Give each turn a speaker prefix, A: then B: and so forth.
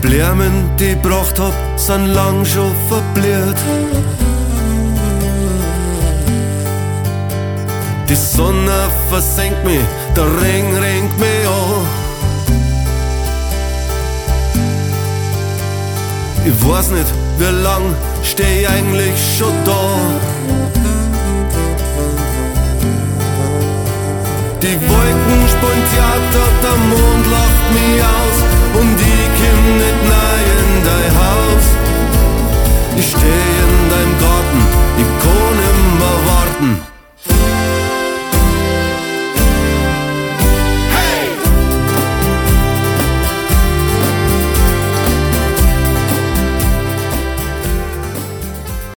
A: Blumen, die ich gebracht hab, sind lang schon verblüht. Die Sonne versenkt mich, der Regen renkt mich an. Ich weiß nicht, wie lang steh ich eigentlich schon da. Die Wolken spielen Theater, der Mond lacht mich an.